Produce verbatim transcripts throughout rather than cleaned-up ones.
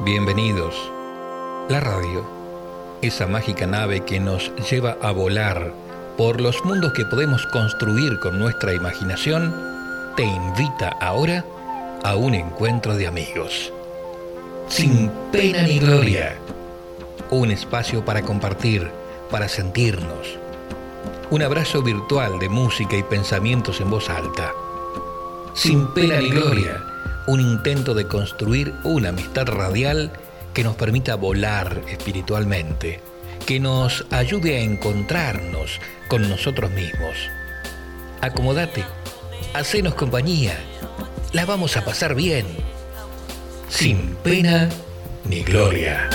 Bienvenidos. La radio, esa mágica nave que nos lleva a volar por los mundos que podemos construir con nuestra imaginación, te invita ahora a un encuentro de amigos. Sin pena ni gloria. Un espacio para compartir, para sentirnos. Un abrazo virtual de música y pensamientos en voz alta. Sin pena ni gloria. Un intento de construir una amistad radial que nos permita volar espiritualmente, que nos ayude a encontrarnos con nosotros mismos. Acomódate, hacenos compañía, la vamos a pasar bien, sin pena ni gloria.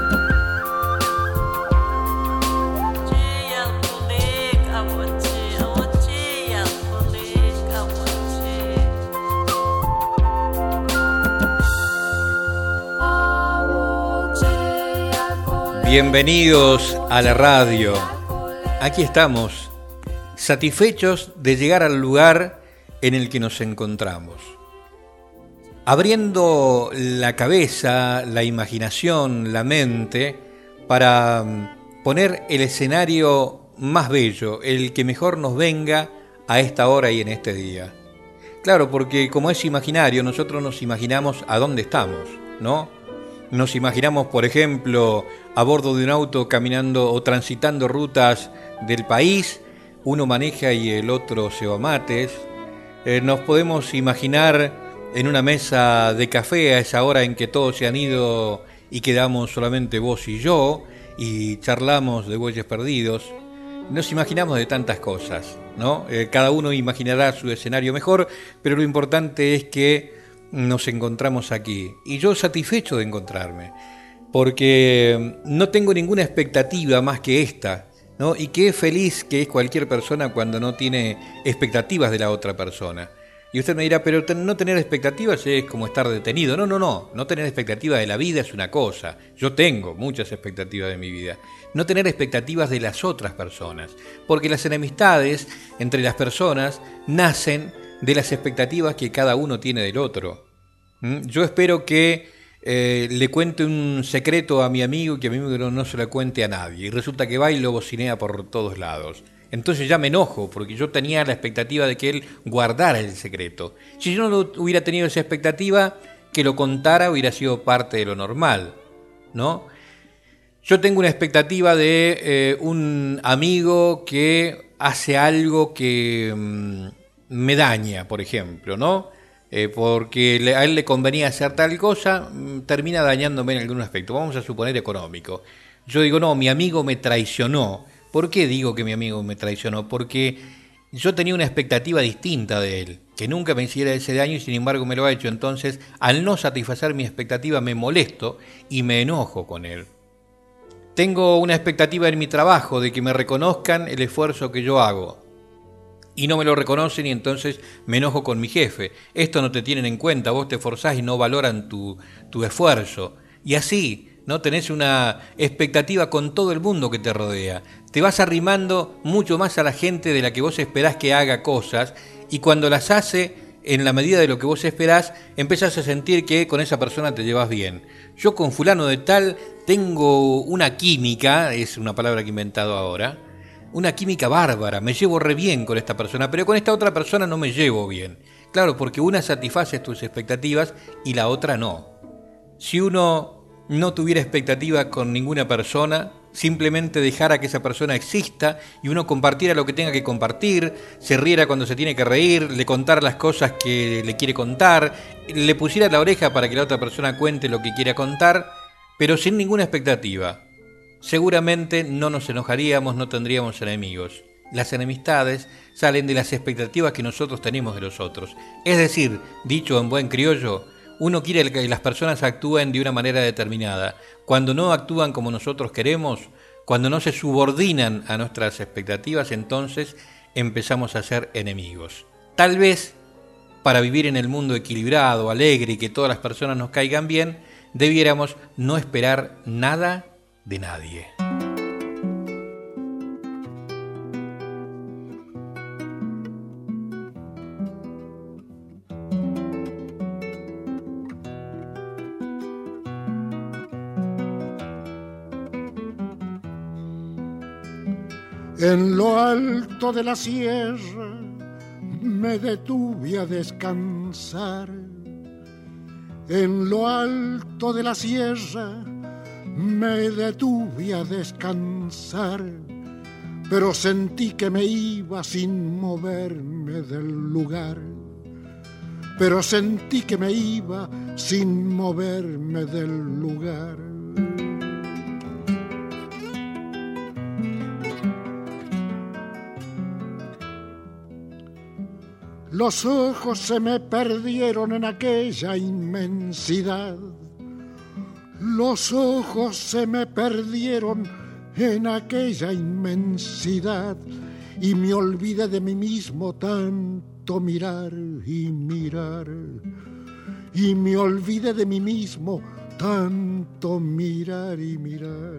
Bienvenidos a la radio. Aquí estamos, satisfechos de llegar al lugar en el que nos encontramos. Abriendo la cabeza, la imaginación, la mente, para poner el escenario más bello, el que mejor nos venga a esta hora y en este día. Claro, porque como es imaginario, nosotros nos imaginamos a dónde estamos, ¿no? Nos imaginamos, por ejemplo, a bordo de un auto caminando o transitando rutas del país, uno maneja y el otro se va mates. Eh, nos podemos imaginar en una mesa de café a esa hora en que todos se han ido y quedamos solamente vos y yo y charlamos de bueyes perdidos. Nos imaginamos de tantas cosas, ¿no? Eh, cada uno imaginará su escenario mejor, pero lo importante es que nos encontramos aquí, y yo satisfecho de encontrarme, porque no tengo ninguna expectativa más que esta, ¿no? Y qué feliz que es cualquier persona cuando no tiene expectativas de la otra persona. Y usted me dirá, pero no tener expectativas es como estar detenido. No, no, no, no tener expectativas de la vida es una cosa. Yo tengo muchas expectativas de mi vida. No tener expectativas de las otras personas, porque las enemistades entre las personas nacen de las expectativas que cada uno tiene del otro. ¿Mm? Yo espero que eh, le cuente un secreto a mi amigo y que a mi amigo no, no se lo cuente a nadie. Y resulta que va y lo bocinea por todos lados. Entonces ya me enojo, porque yo tenía la expectativa de que él guardara el secreto. Si yo no hubiera tenido esa expectativa, que lo contara hubiera sido parte de lo normal, ¿no? Yo tengo una expectativa de eh, un amigo que hace algo que mmm, me daña, por ejemplo, ¿no? Eh, porque le, a él le convenía hacer tal cosa, mmm, termina dañándome en algún aspecto. Vamos a suponer económico. Yo digo, no, mi amigo me traicionó. ¿Por qué digo que mi amigo me traicionó? Porque yo tenía una expectativa distinta de él, que nunca me hiciera ese daño y sin embargo me lo ha hecho. Entonces, al no satisfacer mi expectativa, me molesto y me enojo con él. Tengo una expectativa en mi trabajo de que me reconozcan el esfuerzo que yo hago. Y no me lo reconocen y entonces me enojo con mi jefe. Esto no te tienen en cuenta, vos te esforzás y no valoran tu, tu esfuerzo. Y así, ¿no? Tenés una expectativa con todo el mundo que te rodea. Te vas arrimando mucho más a la gente de la que vos esperás que haga cosas y cuando las hace, en la medida de lo que vos esperás, empezás a sentir que con esa persona te llevas bien. Yo con fulano de tal tengo una química, es una palabra que he inventado ahora, una química bárbara, me llevo re bien con esta persona, pero con esta otra persona no me llevo bien. Claro, porque una satisface tus expectativas y la otra no. Si uno no tuviera expectativa con ninguna persona, simplemente dejara que esa persona exista y uno compartiera lo que tenga que compartir, se riera cuando se tiene que reír, le contara las cosas que le quiere contar, le pusiera la oreja para que la otra persona cuente lo que quiera contar, pero sin ninguna expectativa. Seguramente no nos enojaríamos, no tendríamos enemigos. Las enemistades salen de las expectativas que nosotros tenemos de los otros. Es decir, dicho en buen criollo, uno quiere que las personas actúen de una manera determinada. Cuando no actúan como nosotros queremos, cuando no se subordinan a nuestras expectativas, entonces empezamos a ser enemigos. Tal vez, para vivir en el mundo equilibrado, alegre y que todas las personas nos caigan bien, debiéramos no esperar nada de nadie. En lo alto de la sierra me detuve a descansar. En lo alto de la sierra me detuve a descansar, pero sentí que me iba sin moverme del lugar. Pero sentí que me iba sin moverme del lugar. Los ojos se me perdieron en aquella inmensidad. Los ojos se me perdieron en aquella inmensidad y me olvidé de mí mismo tanto mirar y mirar. Y me olvidé de mí mismo tanto mirar y mirar.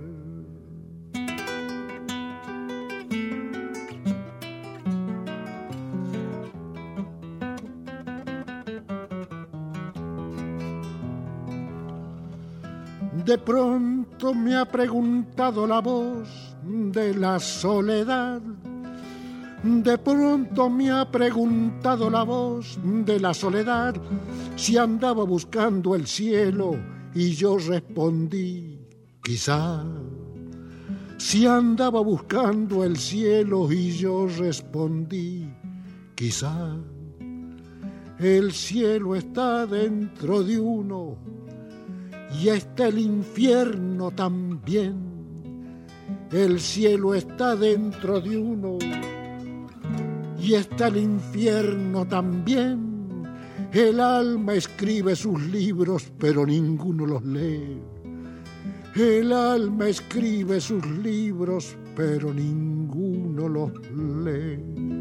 De pronto me ha preguntado la voz de la soledad. De pronto me ha preguntado la voz de la soledad si andaba buscando el cielo y yo respondí, quizá. Si andaba buscando el cielo y yo respondí, quizá. El cielo está dentro de uno y está el infierno también. El cielo está dentro de uno y está el infierno también. El alma escribe sus libros, pero ninguno los lee. El alma escribe sus libros, pero ninguno los lee.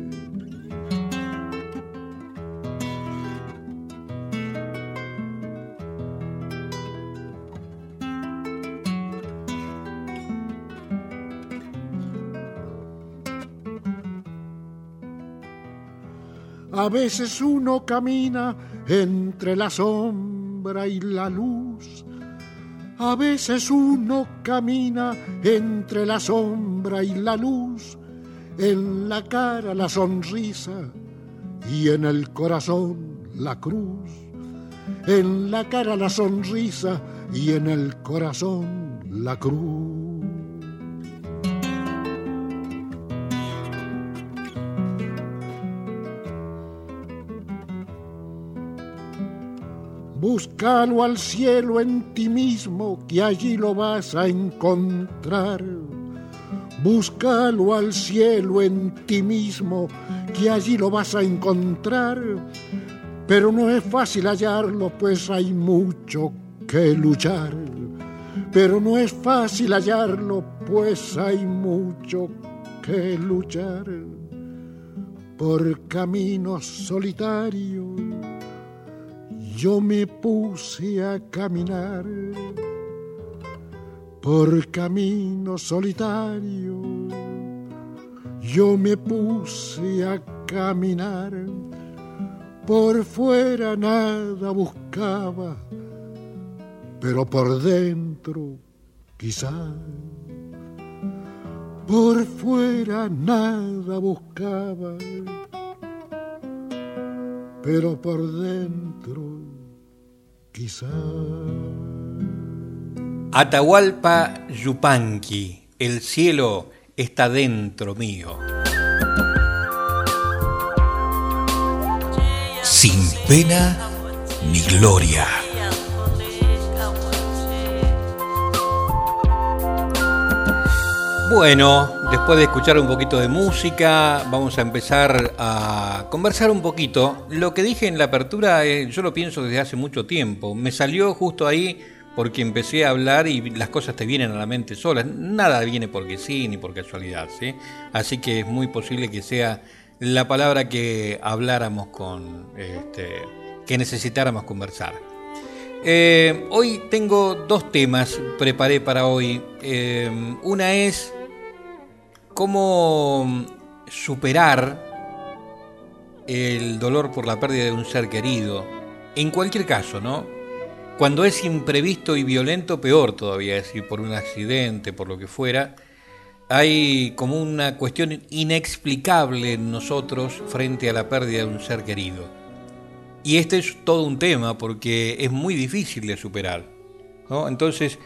A veces uno camina entre la sombra y la luz. A veces uno camina entre la sombra y la luz. En la cara la sonrisa y en el corazón la cruz. En la cara la sonrisa y en el corazón la cruz. Búscalo al cielo en ti mismo, que allí lo vas a encontrar. Búscalo al cielo en ti mismo, que allí lo vas a encontrar. Pero no es fácil hallarlo, pues hay mucho que luchar. Pero no es fácil hallarlo, pues hay mucho que luchar. Por caminos solitarios yo me puse a caminar, por camino solitario. Yo me puse a caminar, por fuera nada buscaba, pero por dentro quizá. Por fuera nada buscaba, pero por dentro quizá. Atahualpa Yupanqui, el cielo está dentro mío. Sin pena ni gloria. Bueno, después de escuchar un poquito de música, vamos a empezar a conversar un poquito. Lo que dije en la apertura, eh, yo lo pienso desde hace mucho tiempo. Me salió justo ahí porque empecé a hablar y las cosas te vienen a la mente solas. Nada viene porque sí, ni por casualidad, ¿sí? Así que es muy posible que sea la palabra que habláramos con, este, que necesitáramos conversar. Eh, hoy tengo dos temas, preparé para hoy. Eh, una es cómo superar el dolor por la pérdida de un ser querido. En cualquier caso, ¿no? Cuando es imprevisto y violento, peor todavía, es decir, por un accidente, por lo que fuera. hay como una cuestión inexplicable en nosotros frente a la pérdida de un ser querido. Y este es todo un tema porque es muy difícil de superar, ¿no? Entonces,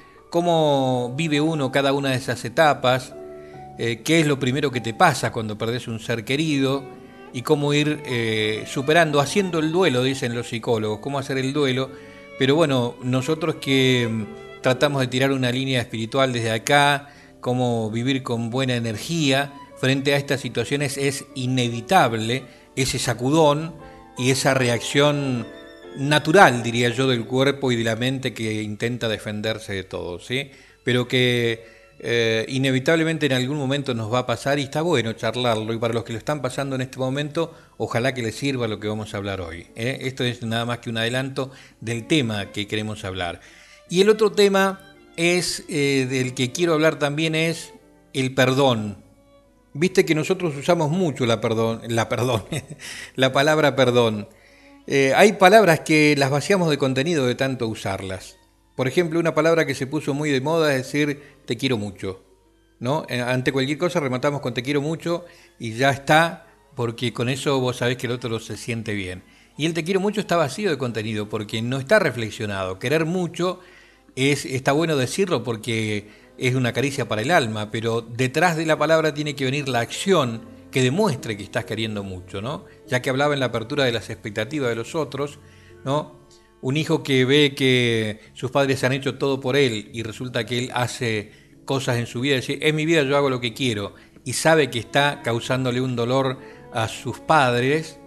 ¿cómo vive uno cada una de esas etapas? Eh, ¿Qué es lo primero que te pasa cuando perdés un ser querido? Y cómo ir eh, superando, haciendo el duelo, dicen los psicólogos, cómo hacer el duelo. Pero bueno, nosotros que mm, tratamos de tirar una línea espiritual desde acá, cómo vivir con buena energía frente a estas situaciones, es inevitable ese sacudón y esa reacción natural, diría yo, del cuerpo y de la mente que intenta defenderse de todo, ¿sí? Pero que eh, inevitablemente en algún momento nos va a pasar y está bueno charlarlo, y para los que lo están pasando en este momento, ojalá que les sirva lo que vamos a hablar hoy, ¿eh? Esto es nada más que un adelanto del tema que queremos hablar. Y el otro tema es eh, del que quiero hablar también es el perdón. Viste que nosotros usamos mucho la perdón, la perdón, la palabra perdón. Eh, hay palabras que las vaciamos de contenido de tanto usarlas. Por ejemplo, una palabra que se puso muy de moda es decir te quiero mucho, ¿no? Eh, ante cualquier cosa rematamos con te quiero mucho y ya está, porque con eso vos sabés que el otro se siente bien. Y el te quiero mucho está vacío de contenido porque no está reflexionado. Querer mucho es, está bueno decirlo porque es una caricia para el alma, pero detrás de la palabra tiene que venir la acción que demuestre que estás queriendo mucho, ¿no? Ya que hablaba en la apertura de las expectativas de los otros, ¿no? Un hijo que ve que sus padres han hecho todo por él y resulta que él hace cosas en su vida, decir, en mi vida yo hago lo que quiero, y sabe que está causándole un dolor a sus padres,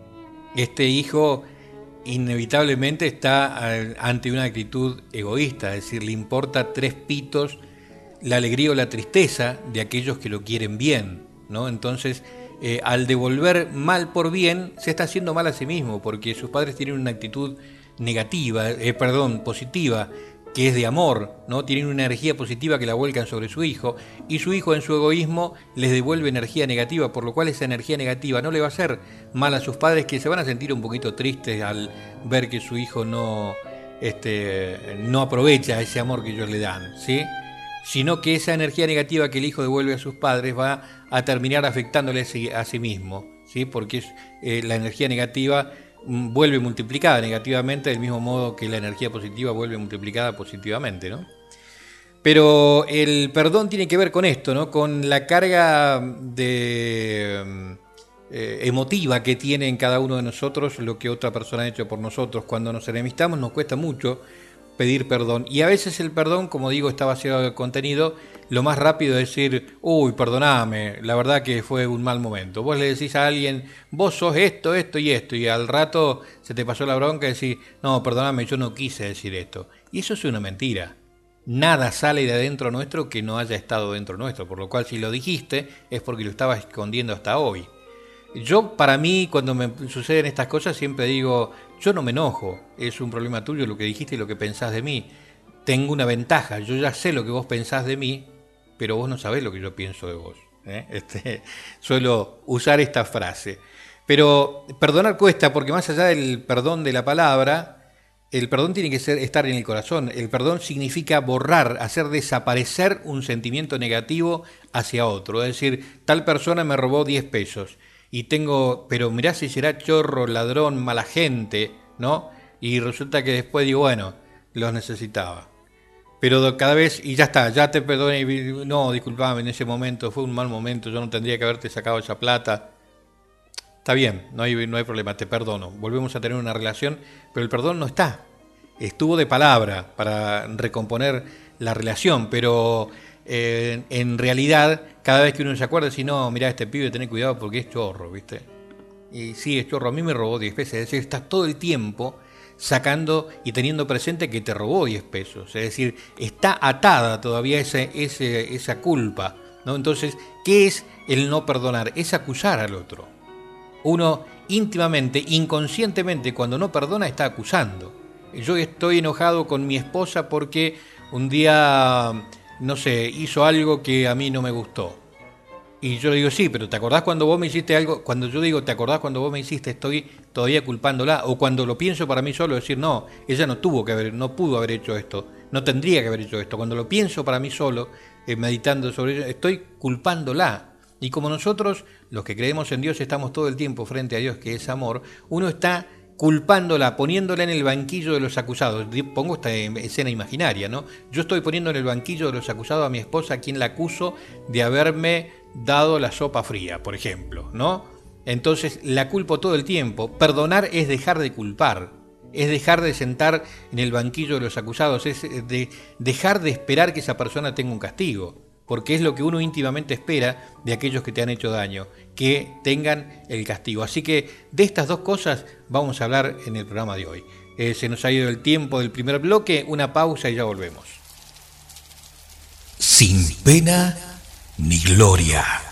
este hijo inevitablemente está ante una actitud egoísta, es decir, le importa tres pitos la alegría o la tristeza de aquellos que lo quieren bien, ¿no? Entonces, eh, al devolver mal por bien, se está haciendo mal a sí mismo, porque sus padres tienen una actitud negativa, eh, perdón, positiva, que es de amor, ¿no? Tienen una energía positiva que la vuelcan sobre su hijo, y su hijo en su egoísmo les devuelve energía negativa, por lo cual esa energía negativa no le va a hacer mal a sus padres, que se van a sentir un poquito tristes al ver que su hijo no, este, no aprovecha ese amor que ellos le dan, ¿sí? Sino que esa energía negativa que el hijo devuelve a sus padres va a terminar afectándole a sí mismo, ¿sí? Porque eh, la energía negativa vuelve multiplicada negativamente del mismo modo que la energía positiva vuelve multiplicada positivamente, ¿no? Pero el perdón tiene que ver con esto, ¿no? Con la carga de eh, emotiva que tiene en cada uno de nosotros lo que otra persona ha hecho por nosotros. Cuando nos enemistamos nos cuesta mucho pedir perdón, y a veces el perdón, como digo, está vaciado de contenido. Lo más rápido es decir, uy, perdoname, la verdad que fue un mal momento. Vos le decís a alguien, vos sos esto, esto y esto, y al rato se te pasó la bronca y decís, no, perdoname, yo no quise decir esto. Y eso es una mentira. Nada sale de adentro nuestro que no haya estado dentro nuestro, por lo cual si lo dijiste es porque lo estabas escondiendo hasta hoy. Yo, para mí, cuando me suceden estas cosas, siempre digo, yo no me enojo, es un problema tuyo lo que dijiste y lo que pensás de mí. Tengo una ventaja, yo ya sé lo que vos pensás de mí, pero vos no sabés lo que yo pienso de vos, ¿eh? Este, suelo usar esta frase. Pero perdonar cuesta, porque más allá del perdón de la palabra, el perdón tiene que ser, estar en el corazón. El perdón significa borrar, hacer desaparecer un sentimiento negativo hacia otro. Es decir, tal persona me robó diez pesos. Y tengo, pero mirá si será chorro, ladrón, mala gente, ¿no? Y resulta que después digo, bueno, los necesitaba. Pero cada vez, y ya está, ya te perdoné, no, disculpame, en ese momento fue un mal momento, yo no tendría que haberte sacado esa plata. Está bien, no hay, no hay problema, te perdono. Volvemos a tener una relación, pero el perdón no está. Estuvo de palabra para recomponer la relación, pero eh, en realidad, cada vez que uno se acuerda, si no, mirá, este pibe, tenés cuidado porque es chorro, ¿viste? Y sí, es chorro, a mí me robó diez pesos, es decir, estás todo el tiempo sacando y teniendo presente que te robó diez pesos, es decir, está atada todavía ese, ese, esa culpa, ¿no? Entonces, ¿qué es el no perdonar? Es acusar al otro. Uno íntimamente, inconscientemente, cuando no perdona, está acusando. Yo estoy enojado con mi esposa porque un día, no sé, hizo algo que a mí no me gustó. Y yo le digo, sí, pero ¿te acordás cuando vos me hiciste algo? Cuando yo digo, ¿te acordás cuando vos me hiciste? Estoy todavía culpándola. O cuando lo pienso para mí solo, decir, no, ella no tuvo que haber, no pudo haber hecho esto, no tendría que haber hecho esto. Cuando lo pienso para mí solo, eh, meditando sobre ello, estoy culpándola. Y como nosotros, los que creemos en Dios, estamos todo el tiempo frente a Dios, que es amor, uno está culpándola, poniéndola en el banquillo de los acusados. Pongo esta escena imaginaria, ¿no? Yo estoy poniendo en el banquillo de los acusados a mi esposa, a quien la acuso de haberme dado la sopa fría, por ejemplo, ¿no? Entonces la culpo todo el tiempo. Perdonar es dejar de culpar, es dejar de sentar en el banquillo de los acusados, es de dejar de esperar que esa persona tenga un castigo, porque es lo que uno íntimamente espera de aquellos que te han hecho daño, que tengan el castigo. Así que de estas dos cosas vamos a hablar en el programa de hoy. Eh, se nos ha ido el tiempo del primer bloque, una pausa y ya volvemos. Sin pena ni gloria.